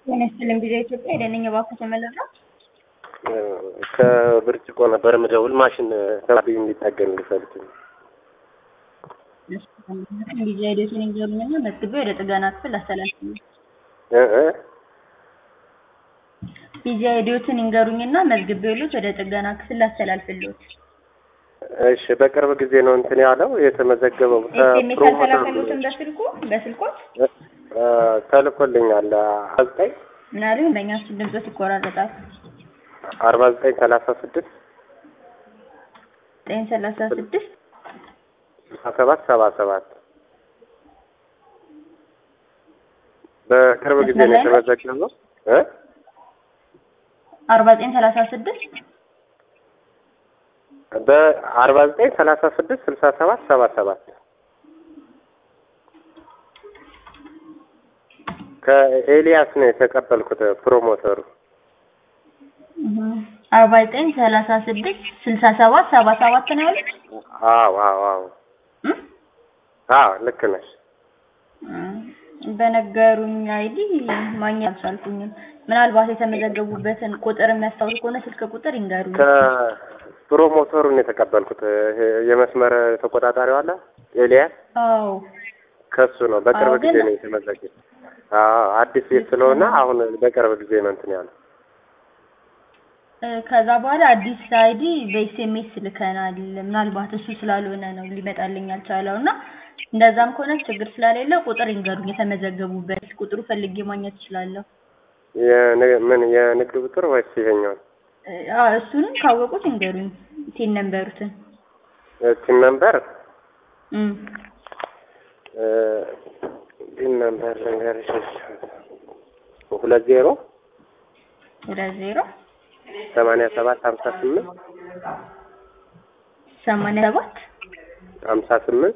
የነስተለም ጊዜ ኢትዮጵያ የደነኛ ባኩ ተመለራ ከብርጭቆ ነበር ምደውል ማሽን ተባብኝ እንዲታገን ልፈልግ ጊዜ አይደቱን እንጀምርና መስገብ ወደ ጥጋና ክፍል አስተላልፈኝ ጊዜ አይደቱን እንገሩኝና መስገብ ይሉት ወደ ጥጋና ክፍል አስተላልፈልዎት። እሺ በቅርብ ጊዜ ነው እንትን ያለው የተመዘገበው ተላልፈልዎትን በስልኮት ተልኮልኛል 19 ምናልኝ በእኛ ድምጾት ይቆራረጣል 4936 936 7777 በቅርብ ጊዜ ነው የተመዘገበው 4936 በ4936 6777 ከኤልያስ ነው የተቀበልኩት ፕሮሞተሩ 4936 6777 ነው ያሉት? አዎ ልክ ነሽ። በነገሩኝ አይዲ ማግኘት አልቻልኩኝም። ምናልባት የተመዘገቡበትን ቁጥር የሚያስታውስ ከሆነ ስልክ ቁጥር ይንገሩኝ። ከፕሮሞተሩን የተቀበልኩት የመስመር ተቆጣጣሪው አለ ኤልያስ። አዎ ከሱ ነው በቅርብ ጊዜ ነው የተመዘገበው። አዲስ ቤት ስለሆነ አሁን በቅርብ ጊዜ ነው እንትን ያለው። ከዛ በኋላ አዲስ አይዲ በኤስኤምኤስ ልከናል። ምናልባት እሱ ስላልሆነ ነው ሊመጣልኝ አልቻለውና እንደዛም ከሆነ ችግር ስለሌለ ቁጥር ይንገሩኝ የተመዘገቡበት ቁጥሩ ፈልጌ ማግኘት እችላለሁ። የንግድ ቁጥር ወይስ ይሄኛው? እሱንም ካወቁት ይንገሩኝ ቲን ነምበሩትን። ቲን ነምበር ቲን ነምበር ልንገርሽ 20 87 58 87 58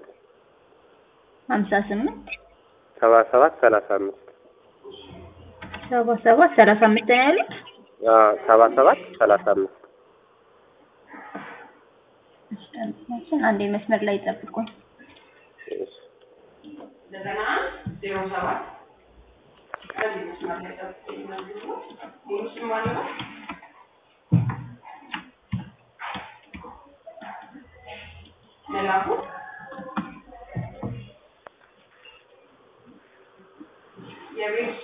57 77 35 77 35 ነው ያሉት? 77 35 እሺ አንዴ መስመር ላይ ጠብቁኝ። ለዘና 07 ከዚህ መስመር ላይ ጠብቁኝ ነው ማለት ነው። መላኩ የቤት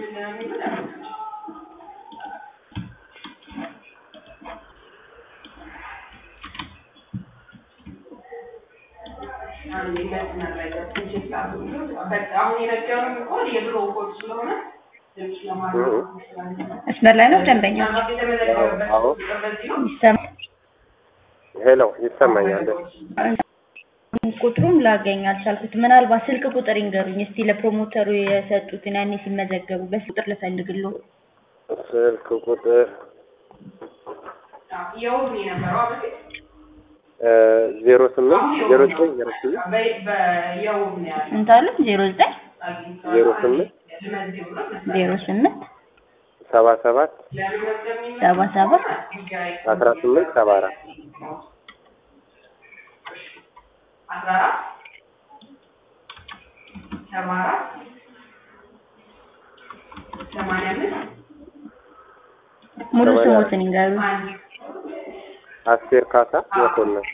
መስመር ላይ ነው ደንበኛ። ሄሎ ይሰማኛል። ቁጥሩን ላገኝ አልቻልኩት። ምናልባት ስልክ ቁጥር ይንገሩኝ እስቲ ለፕሮሞተሩ የሰጡትን ያኔ ሲመዘገቡ በቁጥር ልፈልግልዎ። ስልክ ቁጥር ያው ነው አበቴ 08 እንታለ 09 08 77 77 18 74 ሙሉ ስሞትን ይንገሩ። አስቴር ካሳ መኮንን።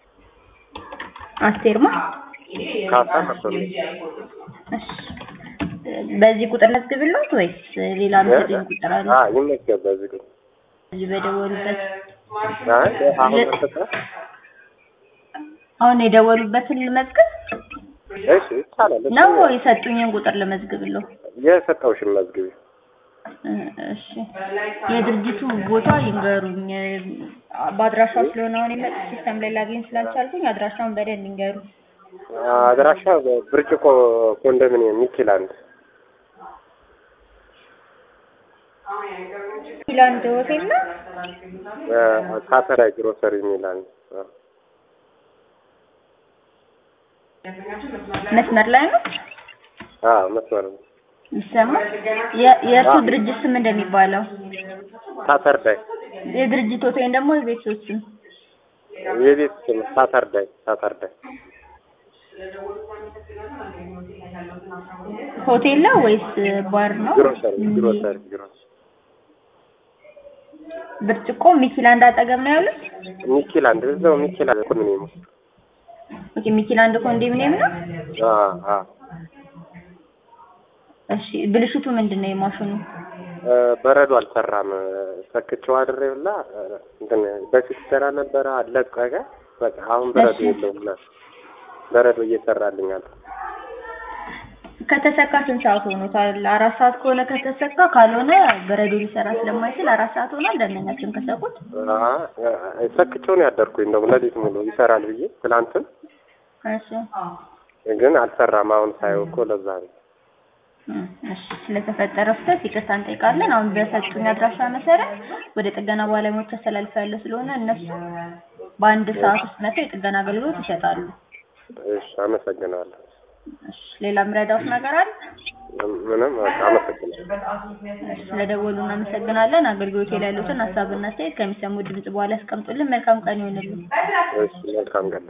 አስቴርማ ካሳ መኮንን። እሺ በዚህ ቁጥር ላስገብልዎት ወይስ ሌላ ምትልኝ ቁጥር አለ? ይመዝገብ በዚህ ቁጥር። እዚህ በደወሉበት አሁን የደወሉበትን ልመዝግብ? እሺ ይቻላል። ነው የሰጡኝን ቁጥር ልመዝግብልዎ? የሰጠውሽን መዝግቢ። እሺ የድርጅቱ ቦታ ይንገሩኝ። በአድራሻው ስለሆነ አሁን የመጣ ሲስተም ላይ ላገኝ ስላልቻልኩኝ አድራሻውን በደንብ ይንገሩ። አድራሻ ብርጭቆ ኮንዶሚኒየም ሚኪላንድ ሚላንድ ሆቴል ነው። ካተራይ ግሮሰሪ ሚላን መስመር ላይ ነው። መስመር ነው። ይሰማ የእሱ ድርጅት ስም እንደሚባለው ሳተርዳይ የድርጅት ወይም ደግሞ የቤተሰብ ስም የቤት ስም ሳተርዳይ ሆቴል ነው ወይስ ባር ነው? ግሮሰሪ ብርጭቆ ሚኪላንድ አጠገብ ነው ያሉት? ሚኪላንድ እዛው ሚኪላንድ ኮንዶሚኒየም ውስጥ። ኦኬ ሚኪላንድ ኮንዶሚኒየም ነው? አዎ። እሺ ብልሽቱ ምንድነው የማሽኑ? በረዶ አልሰራም። ሰክቼው አድሬውላ እንትን በፊት ሰራ ነበር አለቀቀ። በቃ አሁን በረዶ የለውም። በረዶ እየሰራልኝ አለ። ከተሰካ ስንት ሰዓት ሆኖታል? 4 ሰዓት ከሆነ ከተሰካ ካልሆነ በረዶ ሊሰራ ስለማይችል 4 ሰዓት ሆኗል። ደመናችን ከሰቁት ሰክቼው ነው ያደርኩኝ። እንደው ለሊት ሙሉ ይሰራል ብዬ ትላንትም። እሺ ግን አልሰራም። አሁን ሳይው እኮ ለዛ ነው። እሺ ስለተፈጠረው ስህተት ይቅርታ እንጠይቃለን። አሁን በሰጡኝ አድራሻ መሰረት ወደ ጥገና ባለሙያዎች ተሰላልፈው ስለሆነ እነሱ በአንድ ሰዓት ውስጥ መጥተው የጥገና አገልግሎት ይሰጣሉ። እሺ አመሰግናለሁ። እሺ ሌላ ምረዳውስ ነገር አለ? ምንም አመሰግናለሁ። ስለደወሉ እናመሰግናለን። አገልግሎት ላይ ያሉትን ሀሳብና አስተያየት ከሚሰሙ ድምጽ በኋላ ያስቀምጡልን። መልካም ቀን ይሁንልን። እሺ መልካም ቀን።